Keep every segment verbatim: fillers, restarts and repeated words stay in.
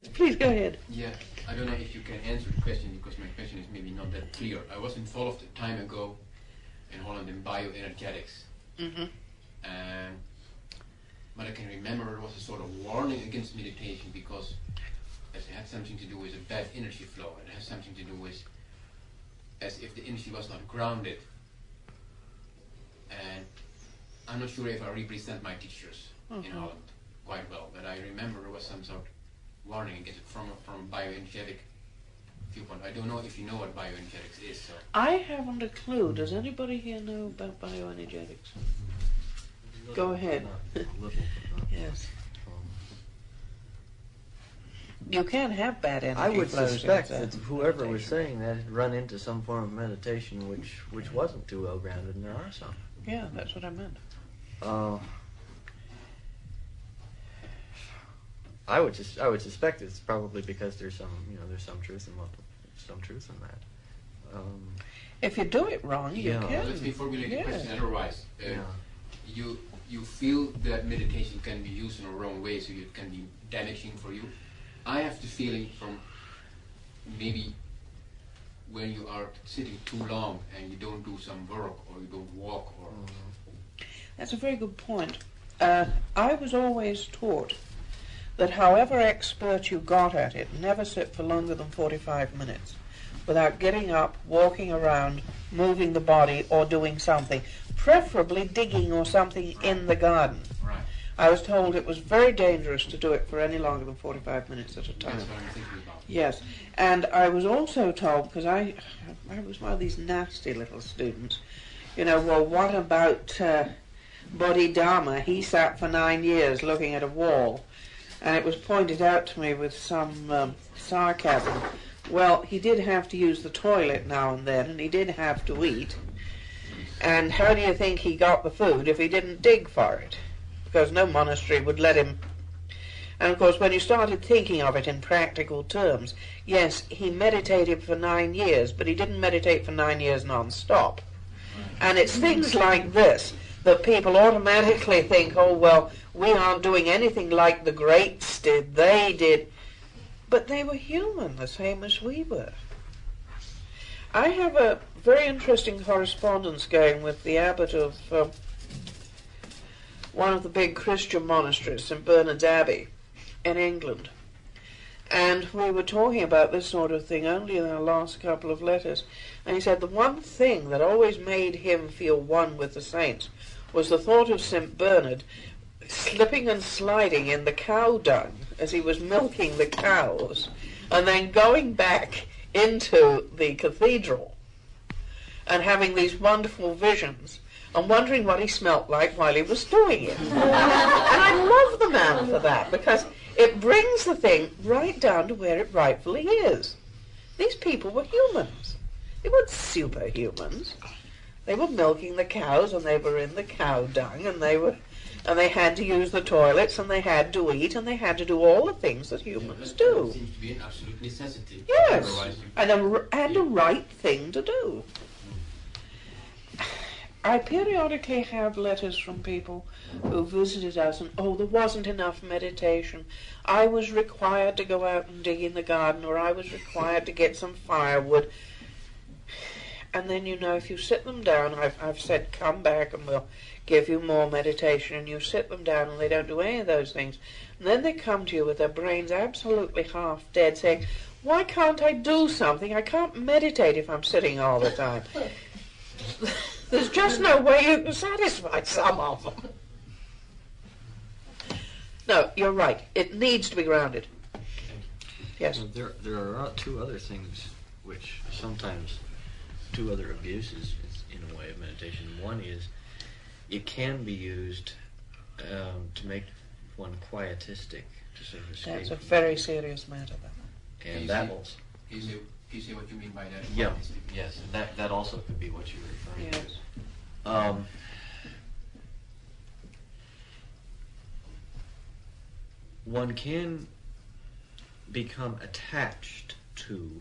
Please go ahead. Yeah, I don't know if you can answer the question because my question is maybe not that clear. I was involved a time ago in Holland in bioenergetics. Mm-hmm. And but I can remember it was a sort of warning against meditation because it had something to do with a bad energy flow. It has something to do with as if the energy was not grounded. And I'm not sure if I represent my teachers mm-hmm. in Holland quite well, but I remember there was some sort of warning against it from, from a bioenergetic viewpoint. I don't know if you know what bioenergetics is. So. I haven't a clue. Does anybody here know about bioenergetics? Go ahead. Yes. You can have bad energy. I would flows suspect inside that whoever meditation. was saying that had run into some form of meditation which which wasn't too well grounded, and there are some. Yeah, that's what I meant. Uh, I would just I would suspect it's probably because there's some you know there's some truth in what some truth in that. Um, if you do it wrong, you yeah. can. Let me formulate the yeah. question otherwise. Uh, yeah. You you feel that meditation can be used in a wrong way, so it can be damaging for you. I have the feeling from maybe when you are sitting too long and you don't do some work or you don't walk or. Mm-hmm. That's a very good point. Uh, I was always taught that however expert you got at it, never sit for longer than forty-five minutes without getting up, walking around, moving the body, or doing something, preferably digging or something in the garden. Right. I was told it was very dangerous to do it for any longer than forty-five minutes at a time. That's what I'm thinking about. Yes, and I was also told, because I, I was one of these nasty little students, you know, well, what about uh, Bodhidharma? He sat for nine years looking at a wall, and it was pointed out to me with some um, sarcasm. Well, he did have to use the toilet now and then, and he did have to eat. And how do you think he got the food if he didn't dig for it? Because no monastery would let him. And of course, when you started thinking of it in practical terms, yes, he meditated for nine years, but he didn't meditate for nine years non-stop. And it's things like this that people automatically think, oh, well, we aren't doing anything like the greats did, they did. But they were human, the same as we were. I have a very interesting correspondence going with the abbot of uh, one of the big Christian monasteries, Saint Bernard's Abbey in England. And we were talking about this sort of thing only in our last couple of letters. And he said the one thing that always made him feel one with the saints was the thought of Saint Bernard slipping and sliding in the cow dung as he was milking the cows, and then going back into the cathedral and having these wonderful visions and wondering what he smelt like while he was doing it. And I love the man for that, because it brings the thing right down to where it rightfully is. These people were humans. They weren't superhumans. They were milking the cows, and they were in the cow dung, and they were, and they had to use the toilets, and they had to eat, and they had to do all the things that humans yeah, do. It seems to be an absolute necessity. Yes, Otherwise you and a, and a right thing to do. I periodically have letters from people who visited us and, oh, there wasn't enough meditation. I was required to go out and dig in the garden, or I was required to get some firewood. And then, you know, if you sit them down, I've, I've said, come back and we'll give you more meditation, and you sit them down and they don't do any of those things. And then they come to you with their brains absolutely half dead, saying, why can't I do something? I can't meditate if I'm sitting all the time. There's just no way you can satisfy some of them. No, you're right. It needs to be grounded. Yes? Well, there, there are two other things which sometimes, two other abuses in a way of meditation. One is it can be used um, to make one quietistic, to sort of escape. That's a very serious matter. And that will... Can you, say, can you say what you mean by that? Yeah, yes, and that, that also could be what you're referring Yes. to. Um, one can become attached to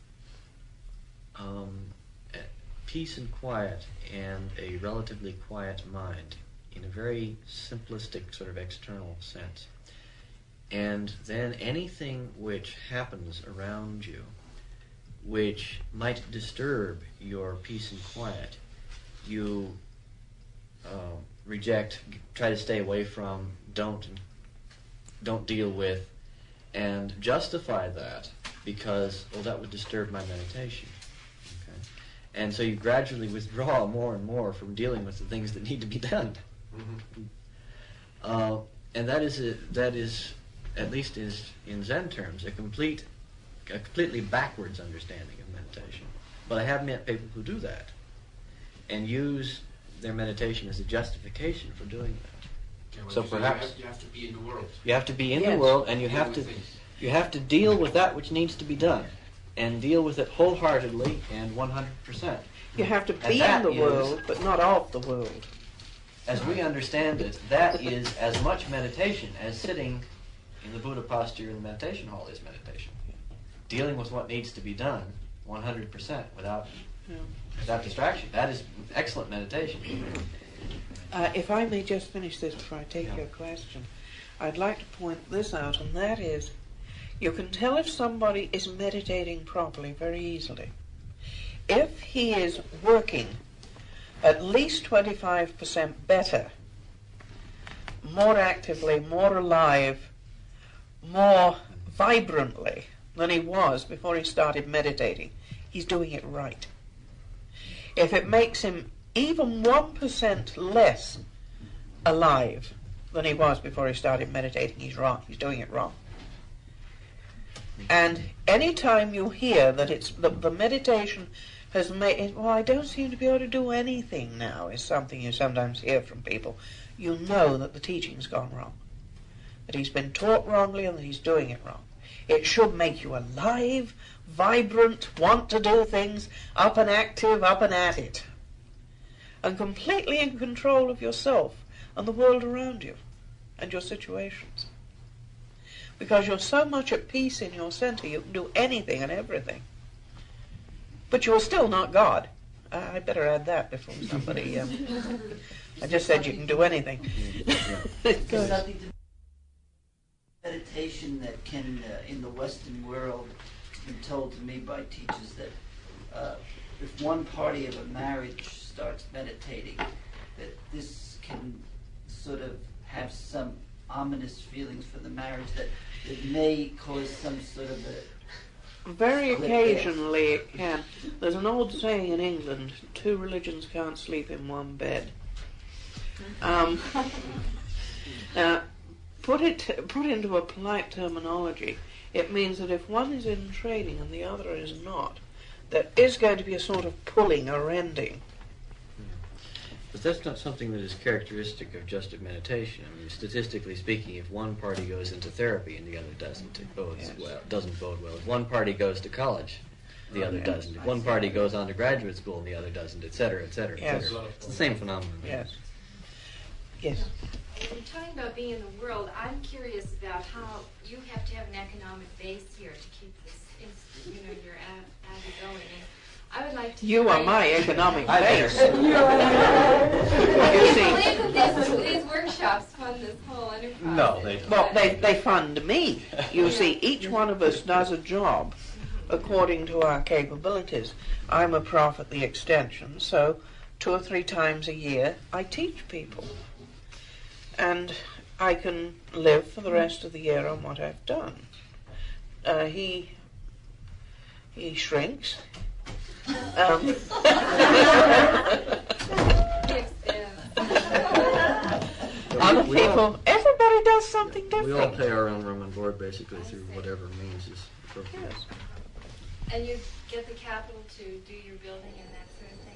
um, peace and quiet and a relatively quiet mind in a very simplistic sort of external sense. And then anything which happens around you which might disturb your peace and quiet, you uh, reject, try to stay away from, don't don't deal with, and justify that because, well, that would disturb my meditation. Okay? And so you gradually withdraw more and more from dealing with the things that need to be done. Mm-hmm. Uh, and that is a, that is, at least is in Zen terms, a complete, a completely backwards understanding of meditation. But I have met people who do that and use their meditation as a justification for doing that. Okay, well, so you perhaps you have, you have to be in the world. You have to be in Yes. the world, and you Deal have with to things. you have to deal with that which needs to be done, and deal with it wholeheartedly and one hundred percent. You have to And be in that the is- world, but not of the world. As we understand it, that is as much meditation as sitting in the Buddha posture in the meditation hall is meditation. Dealing with what needs to be done one hundred percent without Yeah. without distraction. That is excellent meditation. Uh, if I may just finish this before I take Yeah. your question, I'd like to point this out, and that is, you can tell if somebody is meditating properly very easily. If he is working at least twenty-five percent better, more actively, more alive, more vibrantly than he was before he started meditating, he's doing it right. If it makes him even one percent less alive than he was before he started meditating, he's wrong. He's doing it wrong. And any time you hear that it's the, the meditation has made, well, I don't seem to be able to do anything now, is something you sometimes hear from people, you know that the teaching's gone wrong. That he's been taught wrongly and that he's doing it wrong. It should make you alive, vibrant, want to do things, up and active, up and at it. And completely in control of yourself and the world around you and your situations. Because you're so much at peace in your center, you can do anything and everything. But you're still not God. Uh, I better add that before somebody... Um, I just said you can do anything. There's something to meditation that can, uh, in the Western world, it's been told to me by teachers that uh, if one party of a marriage starts meditating, that this can sort of have some ominous feelings for the marriage, that it may cause some sort of a... Very occasionally it can. There's an old saying in England, two religions can't sleep in one bed. Um, uh, put it put into a polite terminology, it means that if one is in training and the other is not, there is going to be a sort of pulling or rending. But that's not something that is characteristic of just of meditation. I mean, statistically speaking, if one party goes into therapy and the other doesn't, it bodes Yes. well. Doesn't bode well. If one party goes to college, the other Yes. doesn't. If one party goes on to graduate school and the other doesn't, et cetera, et cetera, et Yes. cetera. It's the same phenomenon. Yes. Yes. When you're talking about being in the world, I'm curious about how you have to have an economic base here to keep this, you know, your abbey going. And I would like to. You are try- my economic I base. better- You I see, believe that these, these workshops fund this whole enterprise. No, they don't. well, they, they fund me. You see, each one of us does a job according to our capabilities. I'm a prof at the extension, so two or three times a year I teach people. And I can live for the rest of the year on what I've done. Uh, he he shrinks. Um, Other We all- people, everybody does something different. We all pay our own room and board basically through whatever means is appropriate. Yes. And you get the capital to do your building and that sort of thing.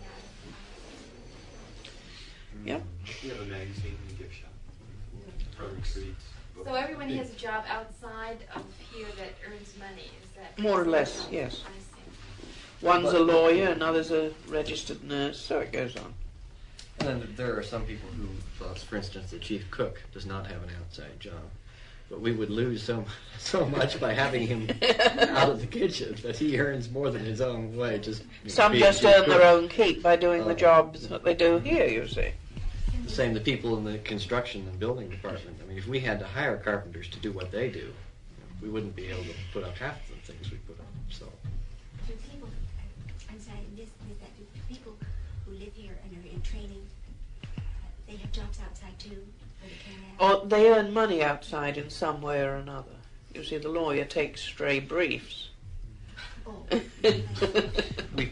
Yep. We have a magazine and a gift shop for retreats. So everyone has a job outside of here that earns money, is that? More or less, yes. I see. One's a lawyer, another's a registered nurse, so it goes on. And then there are some people who, well, for instance, the chief cook does not have an outside job. But we would lose so so much by having him out of the kitchen that he earns more than his own wages. Some being just chief earn cook. their own keep by doing the Oh. jobs that they do here, you see. The Same, the people in the construction and building department. I mean, if we had to hire carpenters to do what they do, we wouldn't be able to put up half the things we put up. So, For people, I'm sorry, this, this, that, the people who live here and are in training, uh, they have jobs outside too, or they can't have. Or they earn money outside in some way or another. You see, the lawyer takes stray briefs. Oh. we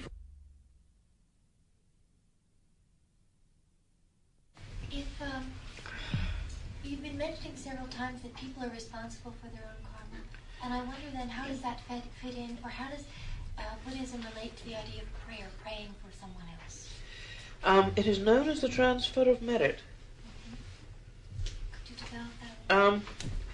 If um, you've been mentioning several times that people are responsible for their own karma, and I wonder then how does that fit, fit in, or how does uh, Buddhism relate to the idea of prayer, praying for someone else? Um, it is known as the transfer of merit. Mm-hmm. Could you develop that? Um,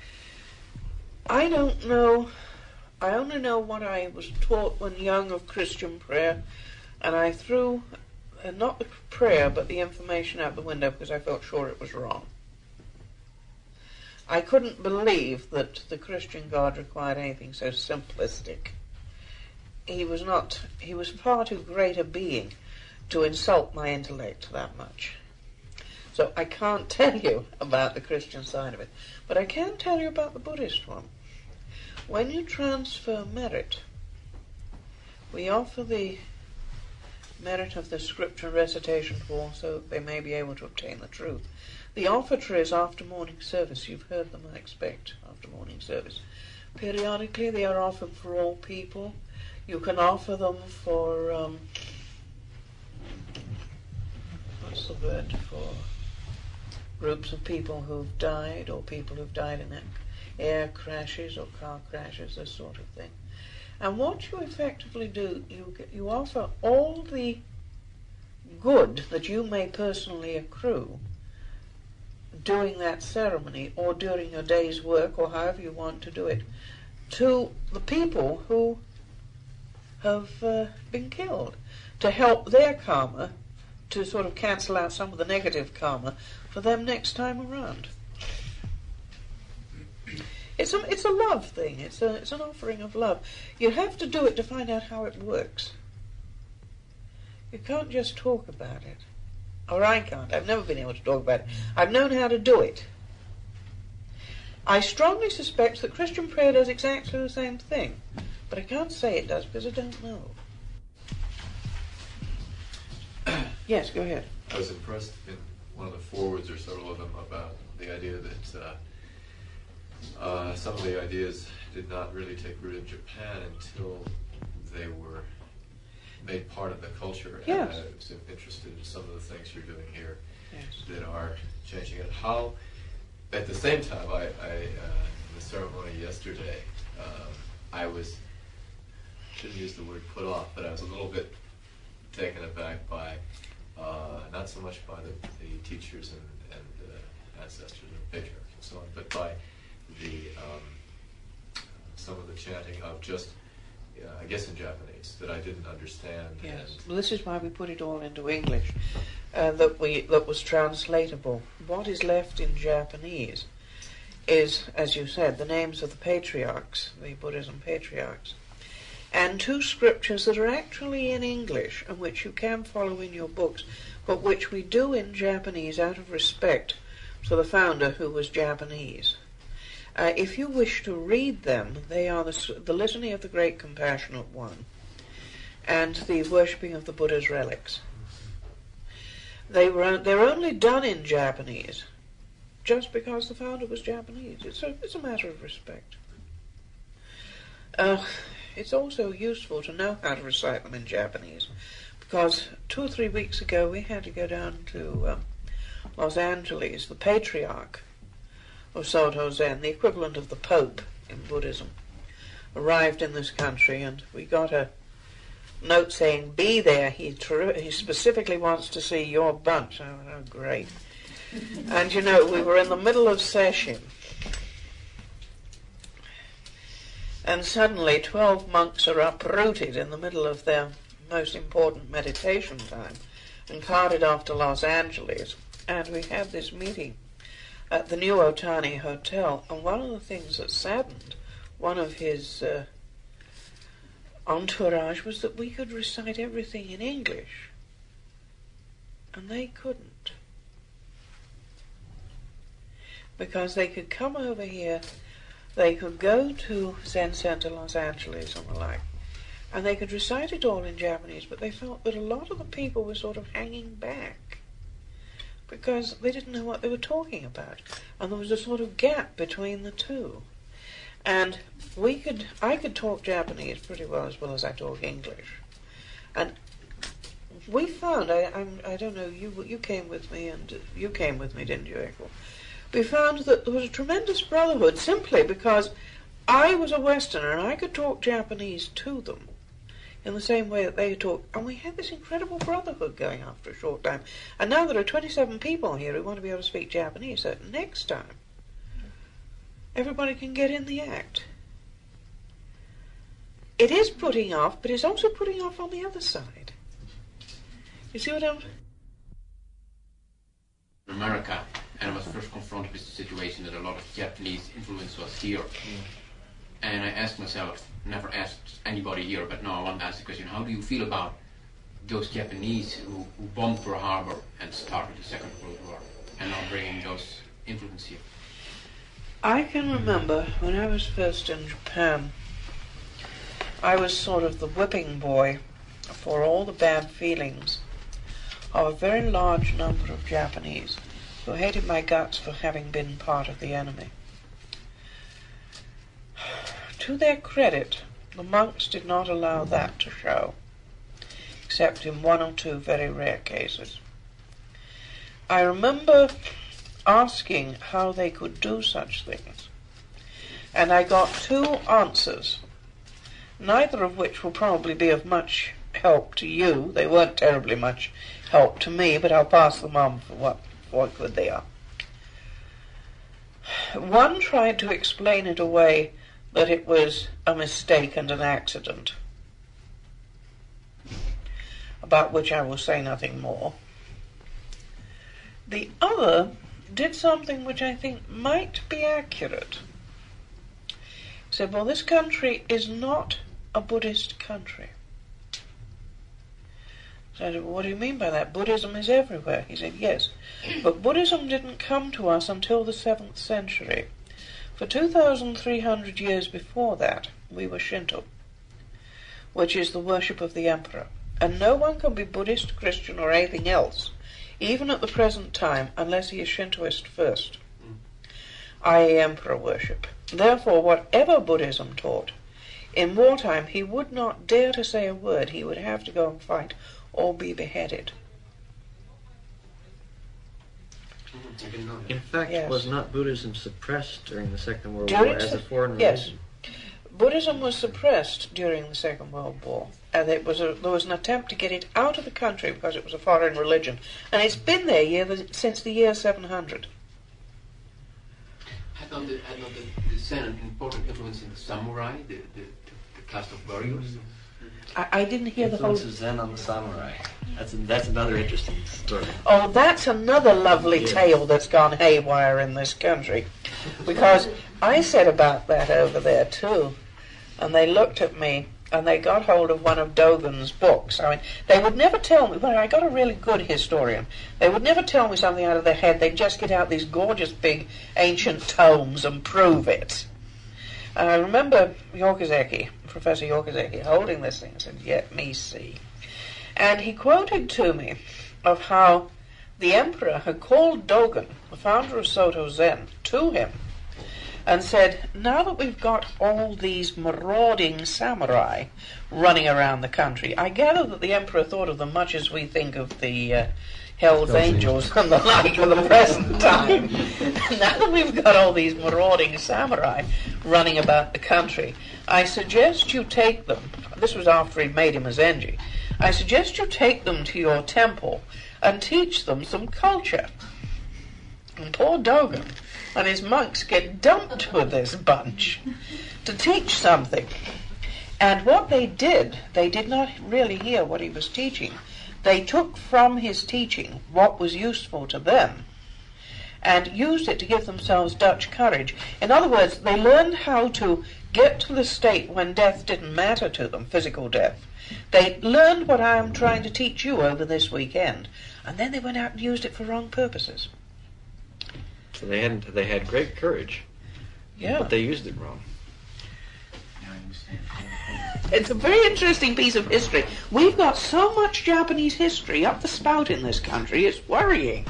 I don't know. I only know what I was taught when young of Christian prayer, and I threw uh, not the prayer but the information out the window because I felt sure it was wrong. I couldn't believe that the Christian God required anything so simplistic. He was not. He was far too great a being to insult my intellect that much. So I can't tell you about the Christian side of it, but I can tell you about the Buddhist one. When you transfer merit, we offer the merit of the scripture recitation for so that they may be able to obtain the truth. The offertories after morning service, you've heard them, I expect, after morning service. Periodically they are offered for all people. You can offer them for, um, what's the word for groups of people who've died, or people who've died in air crashes or car crashes, this sort of thing. And what you effectively do, you you offer all the good that you may personally accrue doing that ceremony or during your day's work or however you want to do it to the people who have uh, been killed, to help their karma, to sort of cancel out some of the negative karma for them next time around. It's a, it's a love thing. It's a, it's an offering of love. You have to do it to find out how it works. You can't just talk about it. Or I can't. I've never been able to talk about it. I've known how to do it. I strongly suspect that Christian prayer does exactly the same thing. But I can't say it does because I don't know. Yes, go ahead. I was impressed in one of the forwards, or several of them, about the idea that uh, Uh, some of the ideas did not really take root in Japan until they were made part of the culture. Yes. And I was interested in some of the things you're doing here Yes. that are changing it. How, at the same time, I, I uh, in the ceremony yesterday, um, I was, shouldn't use the word put off, but I was a little bit taken aback by, uh, not so much by the, the teachers and, and uh, ancestors and patriarchs and so on, but by the um, some of the chanting of just, uh, I guess in Japanese, that I didn't understand. Yes. And Well, this is why we put it all into English, uh, that we that was translatable. What is left in Japanese is, as you said, the names of the patriarchs, the Buddhism patriarchs, and two scriptures that are actually in English and which you can follow in your books, but which we do in Japanese out of respect for the founder who was Japanese. Uh, if you wish to read them, they are the, the Litany of the Great Compassionate One and the Worshipping of the Buddha's Relics. They were they're only done in Japanese just because the founder was Japanese. It's a, it's a matter of respect. Uh, it's also useful to know how to recite them in Japanese, because two or three weeks ago we had to go down to um, Los Angeles. The patriarch of Soto Zen, the equivalent of the Pope in Buddhism, arrived in this country, and we got a note saying, "Be there. He ter- he specifically wants to see your bunch." Oh, oh, great! And you know, we were in the middle of session, and suddenly twelve monks are uprooted in the middle of their most important meditation time and carted off to Los Angeles. And we had this meeting at the New Otani Hotel, and one of the things that saddened one of his uh, entourage was that we could recite everything in English, and they couldn't. because they could come over here, they could go to Zen Center Los Angeles and the like, and they could recite it all in Japanese, but they felt that a lot of the people were sort of hanging back because they didn't know what they were talking about, and there was a sort of gap between the two. And we could, I could talk Japanese pretty well as well as I talk English, and we found, I, I'm, I don't know, you you came with me, and you came with me, didn't you, Eko? We found that there was a tremendous brotherhood simply because I was a Westerner and I could talk Japanese to them in the same way that they talk, and we had this incredible brotherhood going after a short time. And now there are twenty-seven people here who want to be able to speak Japanese, so next time everybody can get in the act. It is putting off, but it's also putting off on the other side. You see what I'm... In America, and I was first confronted with the situation that a lot of Japanese influence was here. Mm. And I asked myself, never asked anybody here, but now I want to ask the question, how do you feel about those Japanese who, who bombed Pearl Harbor and started the Second World War, and now bringing those influence here? I can remember when I was first in Japan, I was sort of the whipping boy for all the bad feelings of a very large number of Japanese who hated my guts for having been part of the enemy. To their credit, the monks did not allow that to show, except in one or two very rare cases. I remember asking how they could do such things, and I got two answers, neither of which will probably be of much help to you. They weren't terribly much help to me, but I'll pass them on for what, for what good they are. One tried to explain it away that it was a mistake and an accident, about which I will say nothing more. The other did something which I think might be accurate. He said, well, this country is not a Buddhist country. So I said, well, what do you mean by that? Buddhism is everywhere. He said, yes, but Buddhism didn't come to us until the seventh century. For two thousand three hundred years before that, we were Shinto, which is the worship of the emperor. And no one can be Buddhist, Christian, or anything else, even at the present time, unless he is Shintoist first, that is emperor worship. Therefore, whatever Buddhism taught, in wartime he would not dare to say a word. He would have to go and fight or be beheaded. In fact, yes. Was not Buddhism suppressed during the Second World During War as a foreign yes. religion? Buddhism was suppressed during the Second World War, and it was a, there was an attempt to get it out of the country because it was a foreign religion, and it's been there year, since the year seven hundred. Had not the, had not the, the Zen an important influence in the samurai, the, the, the caste of warriors? I, I didn't hear the whole... Influence of Zen on the samurai. That's a, that's another interesting story. Oh, that's another lovely Yes. tale that's gone haywire in this country, because I said about that over there too, and they looked at me and they got hold of one of Dogen's books. I mean, they would never tell me, but I got a really good historian. They would never tell me something out of their head. They'd just get out these gorgeous big ancient tomes and prove it. And I remember Yorkozeki, Professor Yorkozeki, holding this thing and said, "Let me see." And he quoted to me of how the emperor had called Dogen, the founder of Soto Zen, to him and said, now that we've got all these marauding samurai running around the country, I gather that the emperor thought of them much as we think of the uh, Hell's Angels and the like of the present time. Now that we've got all these marauding samurai running about the country, I suggest you take them, this was after he'd made him a Zenji, I suggest you take them to your temple and teach them some culture. And poor Dogen and his monks get dumped with this bunch to teach something. And what they did, they did not really hear what he was teaching. They took from his teaching what was useful to them and used it to give themselves Dutch courage. In other words, they learned how to get to the state when death didn't matter to them, physical death. They learned what I am trying to teach you over this weekend, and then they went out and used it for wrong purposes. So they hadn't. They had great courage, Yeah. but they used it wrong. Now I understand. It's a very interesting piece of history. We've got so much Japanese history up the spout in this country, it's worrying.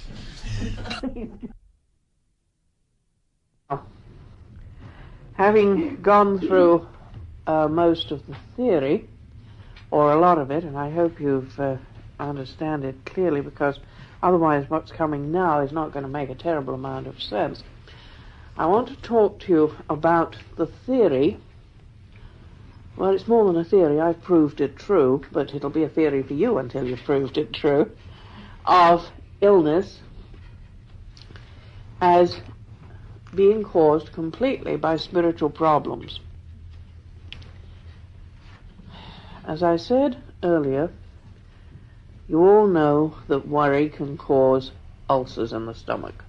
Having gone through uh, most of the theory, or a lot of it, and I hope you've uh, understand it clearly, because otherwise what's coming now is not going to make a terrible amount of sense. I want to talk to you about the theory. Well, it's more than a theory. I've proved it true, but it'll be a theory for you until you've proved it true, of illness as being caused completely by spiritual problems. As I said earlier, you all know that worry can cause ulcers in the stomach.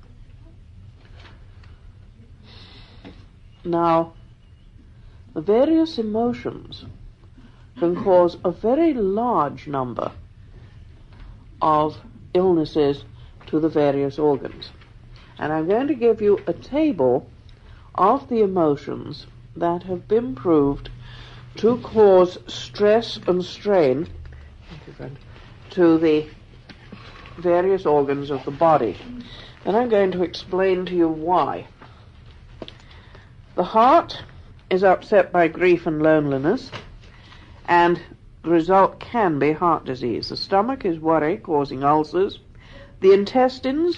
Now, the various emotions can cause a very large number of illnesses to the various organs. And I'm going to give you a table of the emotions that have been proved to cause stress and strain thank you, friend, to the various organs of the body. And I'm going to explain to you why. The heart is upset by grief and loneliness, and the result can be heart disease. The stomach is worry, causing ulcers. The intestines...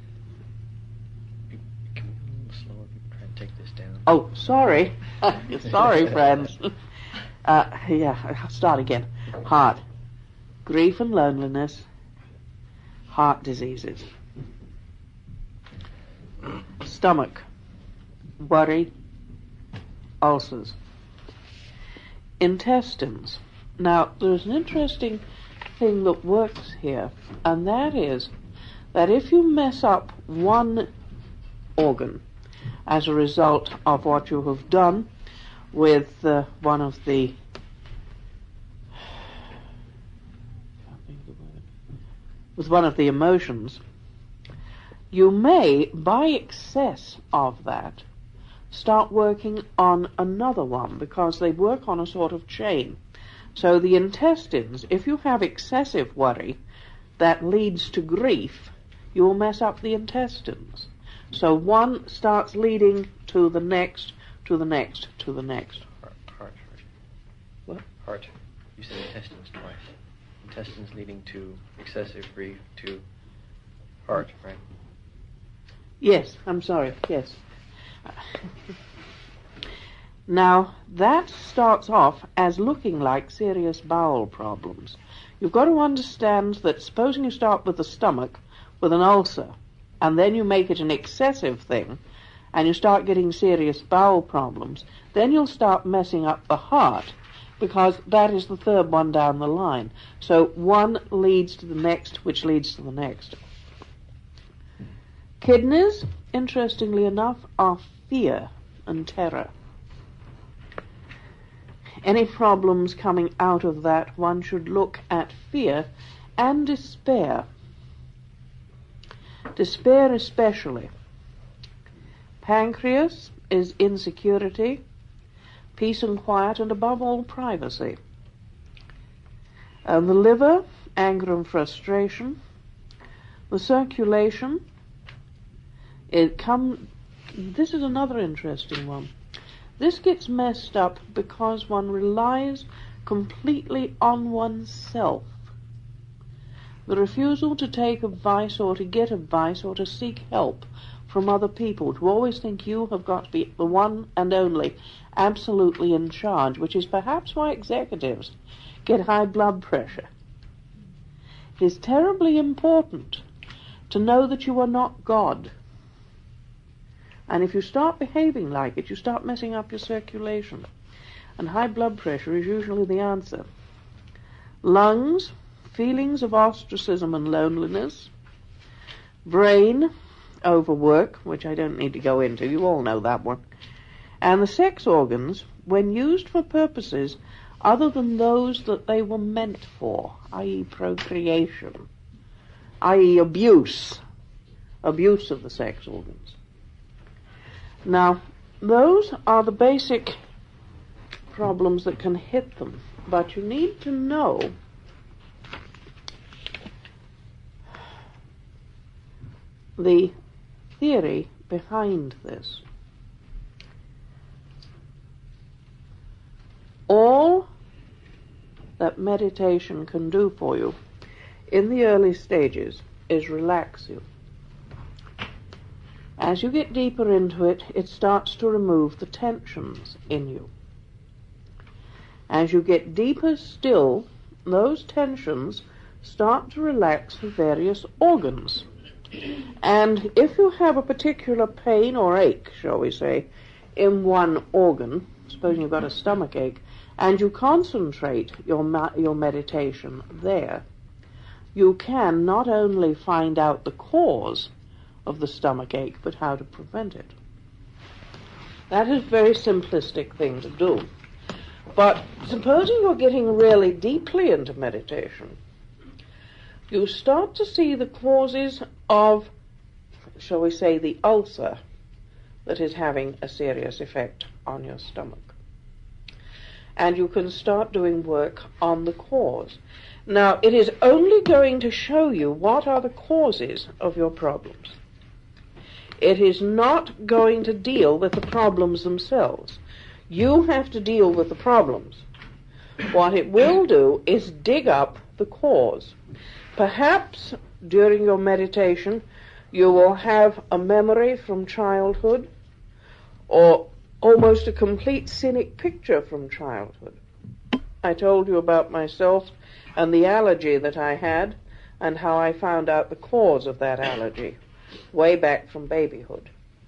Can we go a little slower? Try and take this down. Oh, sorry. Sorry, friends. Uh, yeah, I'll start again. Heart. Grief and loneliness. Heart diseases. Stomach. Worry. Ulcers. Intestines. Now, there's an interesting thing that works here, and that is that if you mess up one organ as a result of what you have done with uh, one of the with one of the emotions, you may, by excess of that, start working on another one, because they work on a sort of chain. So the intestines, if you have excessive worry that leads to grief, you will mess up the intestines. So one starts leading to the next, to the next, to the next. Heart, heart, heart. What? Heart. You said intestines twice. Intestines leading to excessive grief to heart, right? Yes, I'm sorry, yes. Now, that starts off as looking like serious bowel problems. You've got to understand that supposing you start with the stomach with an ulcer, and then you make it an excessive thing, and you start getting serious bowel problems, then you'll start messing up the heart, because that is the third one down the line. So one leads to the next, which leads to the next. Kidneys, interestingly enough, are fear and terror. Any problems coming out of that, one should look at fear and despair. Despair especially. Pancreas is insecurity, peace and quiet, and above all, privacy. And the liver, anger and frustration. The circulation, it come. This is another interesting one. This gets messed up because one relies completely on oneself. The refusal to take advice or to get advice or to seek help from other people, to always think you have got to be the one and only absolutely in charge, which is perhaps why executives get high blood pressure. It is terribly important to know that you are not God. And if you start behaving like it, you start messing up your circulation. And high blood pressure is usually the answer. Lungs, feelings of ostracism and loneliness. Brain, overwork, which I don't need to go into, you all know that one. And the sex organs, when used for purposes other than those that they were meant for, that is procreation, that is abuse, abuse of the sex organs. Now, those are the basic problems that can hit them, but you need to know the theory behind this. All that meditation can do for you in the early stages is relax you. As you get deeper into it, it starts to remove the tensions in you. As you get deeper still, those tensions start to relax the various organs. And if you have a particular pain or ache, shall we say, in one organ, supposing you've got a stomach ache, and you concentrate your ma- your meditation there, you can not only find out the cause of the stomach ache, but how to prevent it. That is a very simplistic thing to do. But supposing you're getting really deeply into meditation, you start to see the causes of, shall we say, the ulcer that is having a serious effect on your stomach. And you can start doing work on the cause. Now, it is only going to show you what are the causes of your problems. It is not going to deal with the problems themselves. You have to deal with the problems. What it will do is dig up the cause. Perhaps during your meditation you will have a memory from childhood, or almost a complete scenic picture from childhood. I told you about myself and the allergy that I had and how I found out the cause of that allergy way back from babyhood.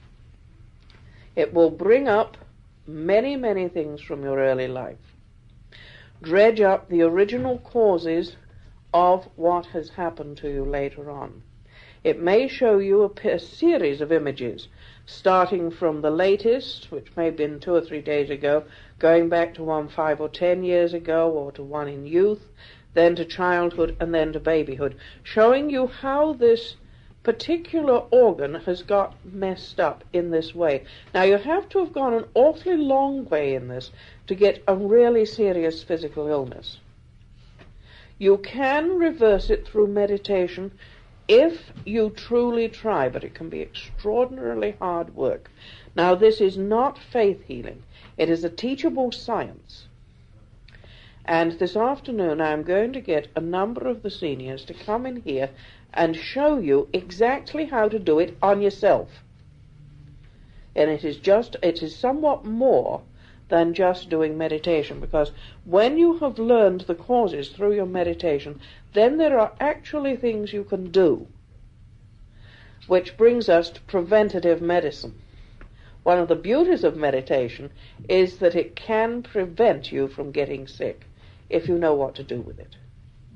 It will bring up many, many things from your early life. Dredge up the original causes of what has happened to you later on. It may show you a, a series of images, starting from the latest, which may have been two or three days ago, going back to one five or ten years ago, or to one in youth, then to childhood, and then to babyhood, showing you how this particular organ has got messed up in this way. Now, you have to have gone an awfully long way in this to get a really serious physical illness. You can reverse it through meditation if you truly try, but it can be extraordinarily hard work. Now, this is not faith healing. It is a teachable science. And this afternoon I'm going to get a number of the seniors to come in here and show you exactly how to do it on yourself. And it is just, it is somewhat more than just doing meditation, because when you have learned the causes through your meditation, then there are actually things you can do, which brings us to preventative medicine. One of the beauties of meditation is that it can prevent you from getting sick if you know what to do with it.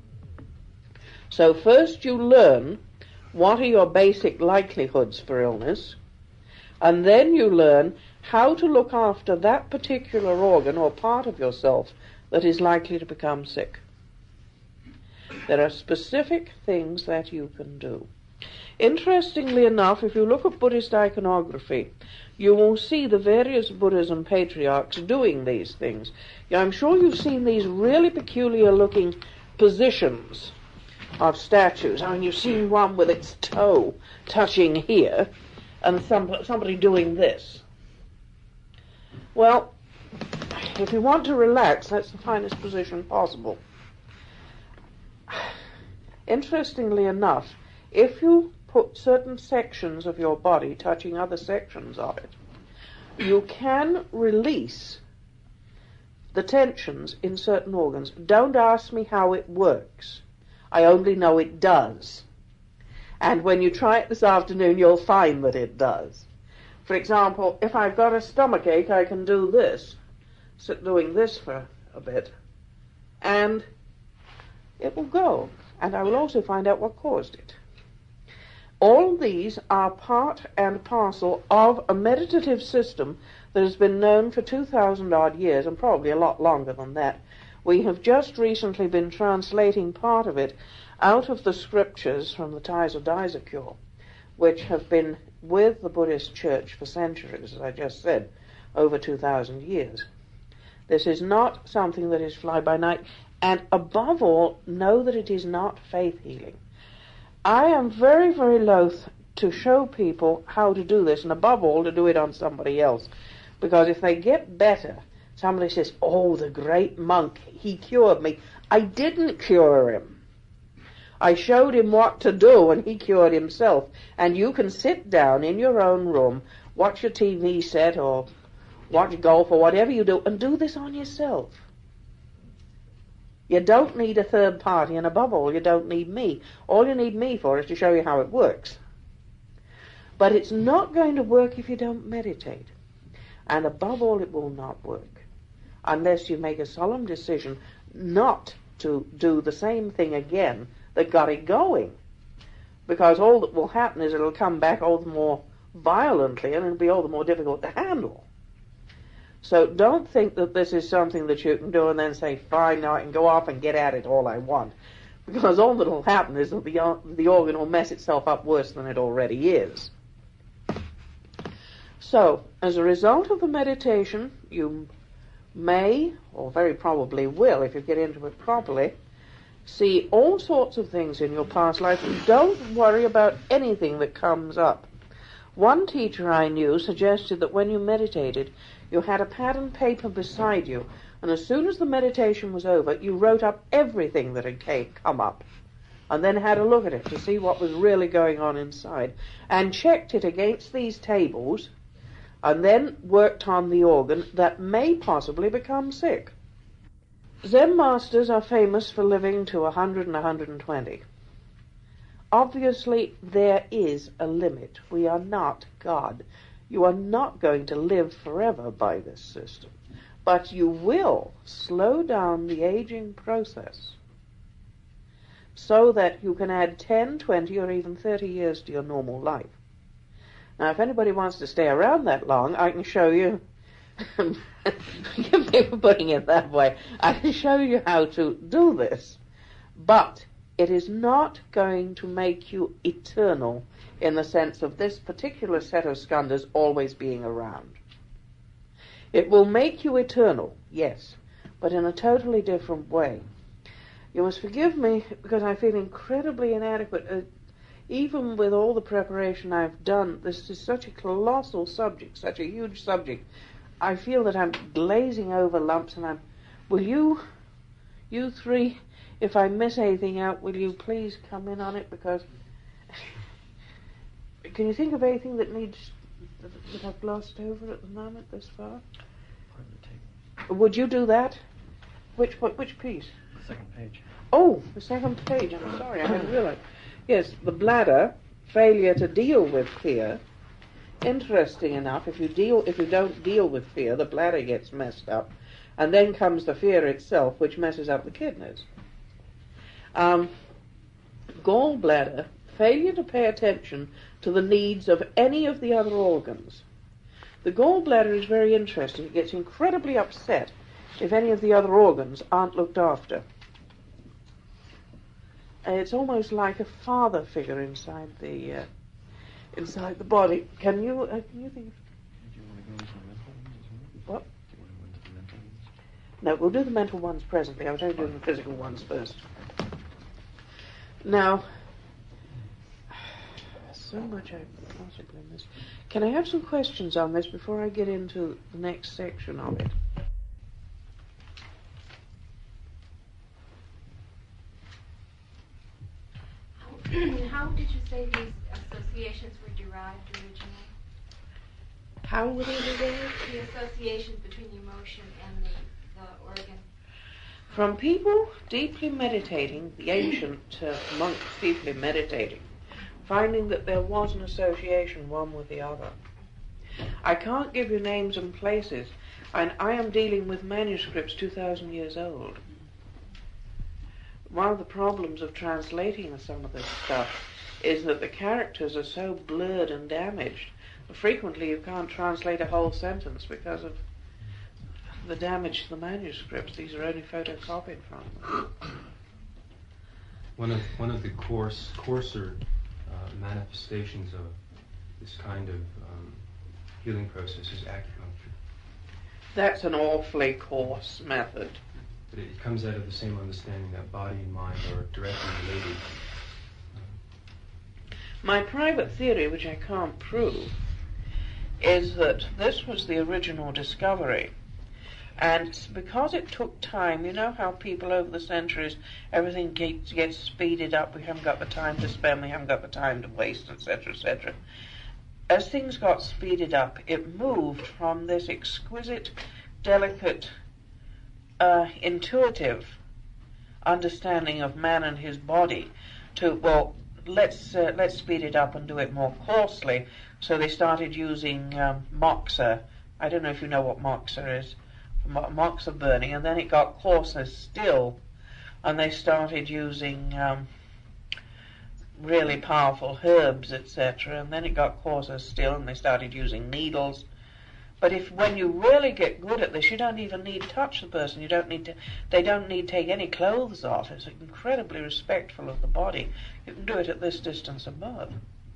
So first you learn what are your basic likelihoods for illness, and then you learn how to look after that particular organ or part of yourself that is likely to become sick. There are specific things that you can do. Interestingly enough, if you look at Buddhist iconography, you will see the various Buddhas and patriarchs doing these things. I'm sure you've seen these really peculiar looking positions of statues. I mean, you've seen one with its toe touching here and some, somebody doing this. Well, if you want to relax, that's the finest position possible. Interestingly enough, if you put certain sections of your body touching other sections of it, you can release the tensions in certain organs. Don't ask me how it works. I only know it does. And when you try it this afternoon, you'll find that it does. For example, if I've got a stomach ache, I can do this, sit doing this for a bit, and it will go. And I will also find out what caused it. All these are part and parcel of a meditative system that has been known for two thousand odd years, and probably a lot longer than that. We have just recently been translating part of it out of the scriptures from the Taizé Daisakyo. which have been with the Buddhist church for centuries, as I just said, over two thousand years. This is not something that is fly by night, and above all, know that it is not faith healing. I am very, very loath to show people how to do this, and above all, to do it on somebody else. Because if they get better, somebody says, oh, the great monk, he cured me. I didn't cure him. I showed him what to do, and he cured himself. And you can sit down in your own room, watch your T V set, or watch golf, or whatever you do, and do this on yourself. You don't need a third party, and above all, you don't need me. All you need me for is to show you how it works. But it's not going to work if you don't meditate. And above all, it will not work unless you make a solemn decision not to do the same thing again that got it going. Because all that will happen is it'll come back all the more violently, and it'll be all the more difficult to handle. So don't think that this is something that you can do and then say, fine, now I can go off and get at it all I want. Because all that will happen is that the, the organ will mess itself up worse than it already is. So, as a result of the meditation, you may, or very probably will, if you get into it properly, see all sorts of things in your past life. Don't worry about anything that comes up. One teacher I knew suggested that when you meditated, you had a pad and paper beside you, and as soon as the meditation was over, you wrote up everything that had come up, and then had a look at it to see what was really going on inside, and checked it against these tables, and then worked on the organ that may possibly become sick. Zen masters are famous for living to one hundred and one hundred twenty. Obviously, there is a limit. We are not God. You are not going to live forever by this system. But you will slow down the aging process so that you can add ten, twenty, or even thirty years to your normal life. Now, if anybody wants to stay around that long, I can show you, forgive me for putting it that way, I can show you how to do this. But it is not going to make you eternal in the sense of this particular set of skandhas always being around. It will make you eternal, yes, but in a totally different way. You must forgive me because I feel incredibly inadequate. Uh, even with all the preparation I've done, this is such a colossal subject, such a huge subject. I feel that I'm glazing over lumps, and I'm... Will you, you three, if I miss anything out, will you please come in on it? Because can you think of anything that needs that, that I've glossed over at the moment this far? Would you do that? Which which piece? The second page. Oh, the second page. I'm sorry, I hadn't realized. Yes, the bladder, failure to deal with fear. Interesting enough, if you deal, if you don't deal with fear, the bladder gets messed up, and then comes the fear itself, which messes up the kidneys. Um, gallbladder, failure to pay attention to the needs of any of the other organs. The gallbladder is very interesting. It gets incredibly upset if any of the other organs aren't looked after. Uh, it's almost like a father figure inside the uh, inside the body. Can you uh, can you think? Did you want to go into the mental ones as well? What? Do you want to go into the mental ones? No, we'll do the mental ones presently. I was only doing the physical ones first. Now, so much I possibly missed. Can I have some questions on this before I get into the next section of it? How did you say these associations were derived originally? How were they derived? The associations between the emotion and the, the organ. From people deeply meditating, the ancient uh, monks deeply meditating, finding that there was an association one with the other. I can't give you names and places, and I am dealing with manuscripts two thousand years old. One of the problems of translating some of this stuff is that the characters are so blurred and damaged. Frequently you can't translate a whole sentence because of the damage to the manuscripts. These are only photocopied from them. One of one of the coarse, coarser uh, manifestations of this kind of um, healing process is acupuncture. That's an awfully coarse method. But it comes out of the same understanding that body and mind are directly related. My private theory, which I can't prove, is that this was the original discovery. And because it took time, you know how people over the centuries, everything gets, gets speeded up, we haven't got the time to spend, we haven't got the time to waste, et cetera, et cetera. As things got speeded up, it moved from this exquisite, delicate, uh, intuitive understanding of man and his body to, well, let's uh, let's speed it up and do it more coarsely. So they started using um, moxa. I don't know if you know what moxa is. Mo- moxa burning, and then it got coarser still, and they started using um, really powerful herbs, et cetera. And then it got coarser still, and they started using needles. But if when you really get good at this, you don't even need to touch the person. You don't need to. They don't need to take any clothes off. It's incredibly respectful of the body. You can do it at this distance above.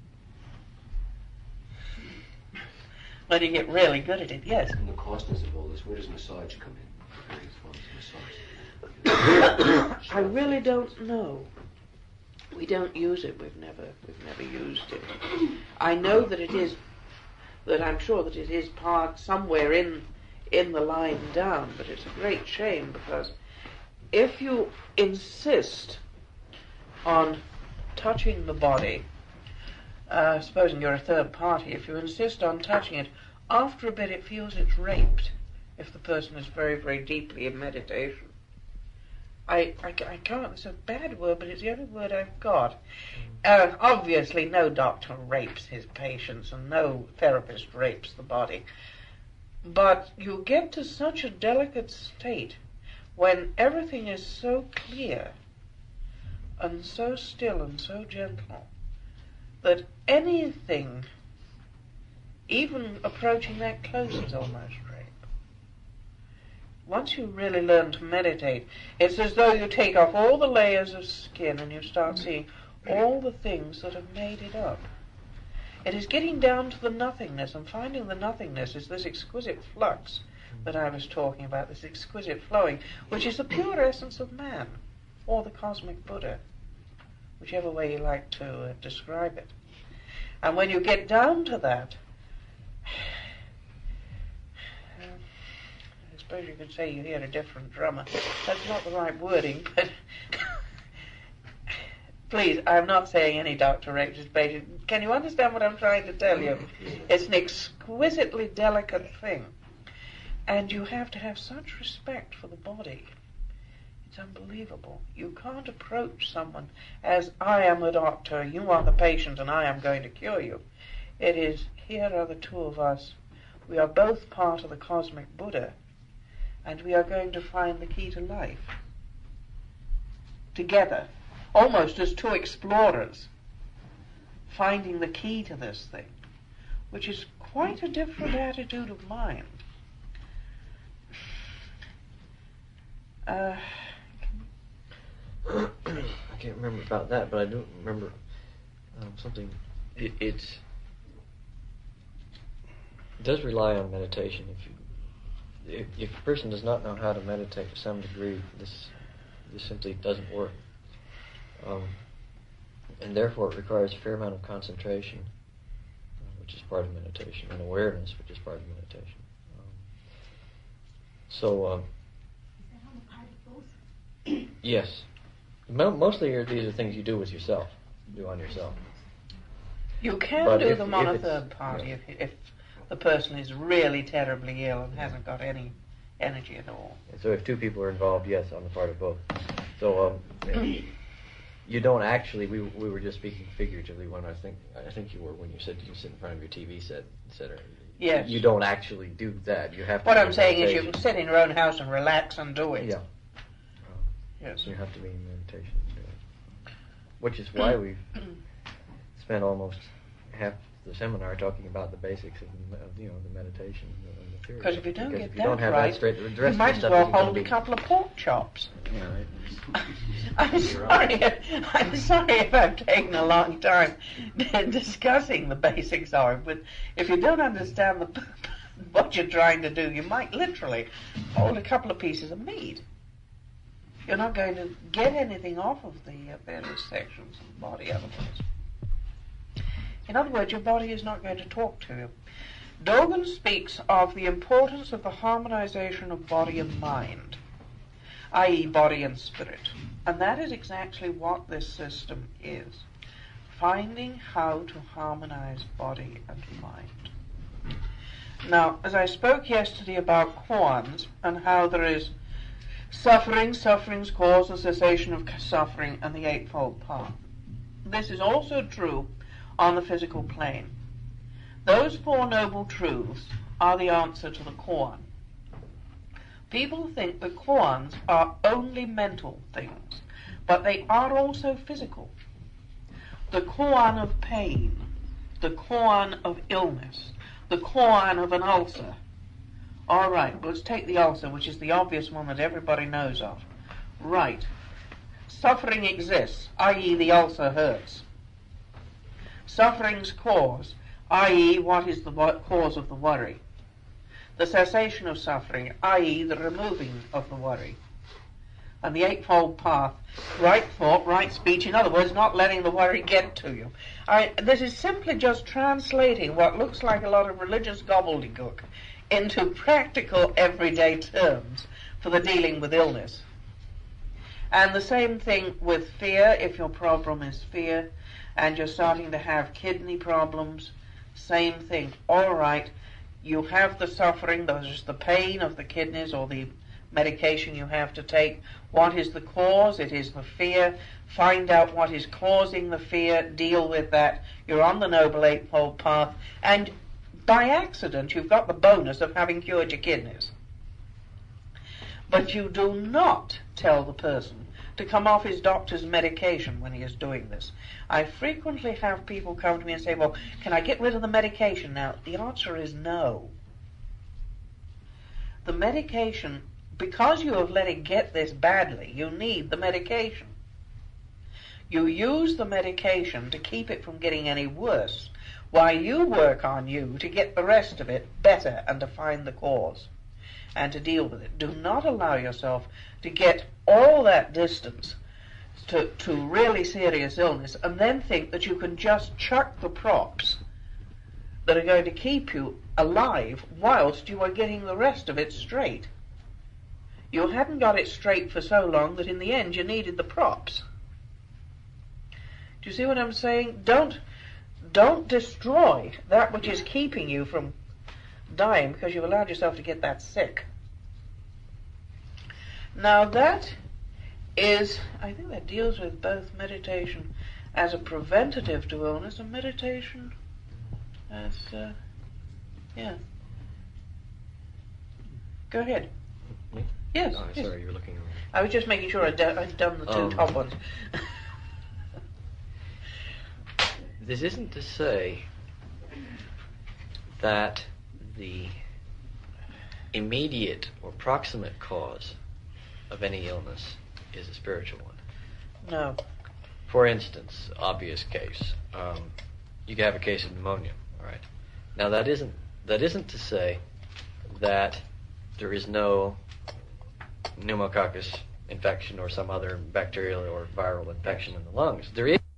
When you get really good at it, yes. And the costness of all this, where does massage come in? Various forms of massage. I really don't know. We don't use it. We've never, we've never used it. I know that it is. That I'm sure that it is part somewhere in in the line down, but it's a great shame because if you insist on touching the body, uh, supposing you're a third party, if you insist on touching it, after a bit it feels it's raped if the person is very, very deeply in meditation. I, I, I can't, it's a bad word, but it's the only word I've got. Uh, obviously, no doctor rapes his patients and no therapist rapes the body. But you get to such a delicate state when everything is so clear and so still and so gentle that anything, even approaching that close, is almost rape. Once you really learn to meditate, it's as though you take off all the layers of skin and you start seeing all the things that have made it up. It is getting down to the nothingness, and finding the nothingness is this exquisite flux that I was talking about, this exquisite flowing, which is the pure essence of man, or the cosmic Buddha, whichever way you like to uh, describe it. And when you get down to that, uh, I suppose you could say you hear a different drummer. That's not the right wording, but please, I'm not saying any doctor rapes his patient. Can you understand what I'm trying to tell you? It's an exquisitely delicate thing. And you have to have such respect for the body. It's unbelievable. You can't approach someone as, I am a doctor, you are the patient, and I am going to cure you. It is, here are the two of us. We are both part of the cosmic Buddha, and we are going to find the key to life. Together. Almost as two explorers, finding the key to this thing, which is quite a different attitude of mind. Uh, I can't remember about that, but I do remember um, something. It, it's, it does rely on meditation. If you, if, if a person does not know how to meditate to some degree, this this simply doesn't work. Um, and therefore it requires a fair amount of concentration, uh, which is part of meditation, and awareness, which is part of meditation. Um, so, um, is that on the part of both? yes. Mo- mostly these are things you do with yourself, do on yourself. You can But do if- them on if a it's- third party yeah. if, if the person is really terribly ill and hasn't got any energy at all. So if two people are involved, yes, on the part of both. So, um, you don't actually. We we were just speaking figuratively when I think I think you were when you said you sit in front of your T V set, et cetera. Yes. You don't actually do that. You have to. What be I'm in saying is you meditation. can sit in your own house and relax and do it. Yeah. Yes. You have to be in meditation to do it. Which is why we've spent almost half the seminar talking about the basics of, of you know the meditation and the theory. Because if you don't Because get if you that don't have right, that straight, the you rest might of as the stuff well isn't gonna hold a be- couple of pork chops. You know, it- I'm sorry. I'm sorry if I've taken a long time discussing the basics of it, but if you don't understand the, what you're trying to do, you might literally hold a couple of pieces of meat. You're not going to get anything off of the uh, various sections of the body otherwise. In other words, your body is not going to talk to you. Dogen speaks of the importance of the harmonization of body and mind, that is body and spirit. And that is exactly what this system is. Finding how to harmonize body and mind. Now, as I spoke yesterday about koans and how there is suffering, suffering's cause, the cessation of suffering, and the Eightfold Path. This is also true on the physical plane. Those Four Noble Truths are the answer to the koan. People think that koans are only mental things, but they are also physical. The koan of pain, the koan of illness, the koan of an ulcer. All right, let's take the ulcer, which is the obvious one that everybody knows of. Right. Suffering exists, that is the ulcer hurts. Suffering's cause, that is what is the cause of the worry. The cessation of suffering, that is the removing of the worry. And the Eightfold Path, right thought, right speech, in other words, not letting the worry get to you. I, this is simply just translating what looks like a lot of religious gobbledygook into practical everyday terms for the dealing with illness. And the same thing with fear, if your problem is fear, and you're starting to have kidney problems, same thing. All right, you have the suffering, there's the pain of the kidneys or the medication you have to take. What is the cause? It is the fear. Find out what is causing the fear, deal with that. You're on the Noble Eightfold Path, and by accident you've got the bonus of having cured your kidneys. But you do not tell the person to come off his doctor's medication when he is doing this. I frequently have people come to me and say, well, can I get rid of the medication now? The answer is no. The medication, because you have let it get this badly, you need the medication. You use the medication to keep it from getting any worse, while you work on you to get the rest of it better and to find the cause and to deal with it. Do not allow yourself to get all that distance to, to really serious illness and then think that you can just chuck the props that are going to keep you alive whilst you are getting the rest of it straight. You hadn't got it straight for so long that in the end you needed the props. Do you see what I'm saying? Don't, don't destroy that which is keeping you from dying because you've allowed yourself to get that sick. Now that is, I think that deals with both meditation as a preventative to illness and meditation as, uh, yeah. Go ahead. Me? Yes. Oh, yes. sorry, you were looking around. I was just making sure I'd, do- I'd done the two Um, top ones. This isn't to say that the immediate or proximate cause of any illness is a spiritual one. No. For instance, obvious case, um, you could have a case of pneumonia. All right. Now that isn't that isn't to say that there is no pneumococcus infection or some other bacterial or viral infection in the lungs. There is.